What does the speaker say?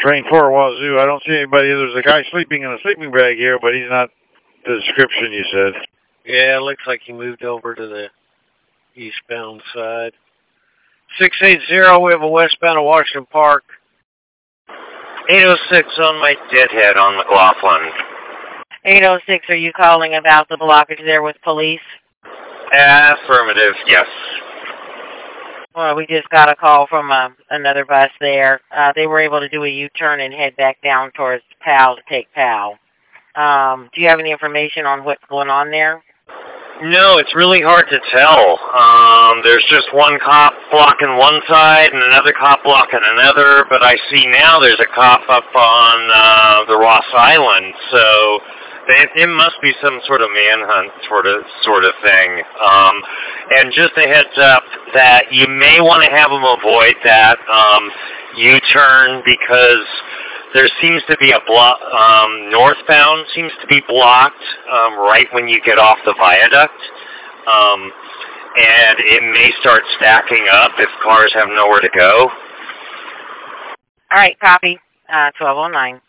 Train 4 Wazoo. I don't see anybody. There's a guy sleeping in a sleeping bag here, but he's not the description you said. Yeah, it looks like he moved over to the eastbound side. 680, we have a westbound of Washington Park. 806 on my deadhead on McLaughlin. 806, are you calling about the blockage there with police? Affirmative, yes. Well, we just got a call from another bus there. They were able to do a U-turn and head back down towards PAL to take PAL. Do you have any information on what's going on there? No, it's really hard to tell. There's just one cop blocking one side and another cop blocking another, but I see now there's a cop up on the Ross Island, so it must be some sort of manhunt sort of thing. And just a heads up that you may want to have them avoid that U-turn because there seems to be a block, northbound seems to be blocked right when you get off the viaduct. And it may start stacking up if cars have nowhere to go. All right, copy. 1209.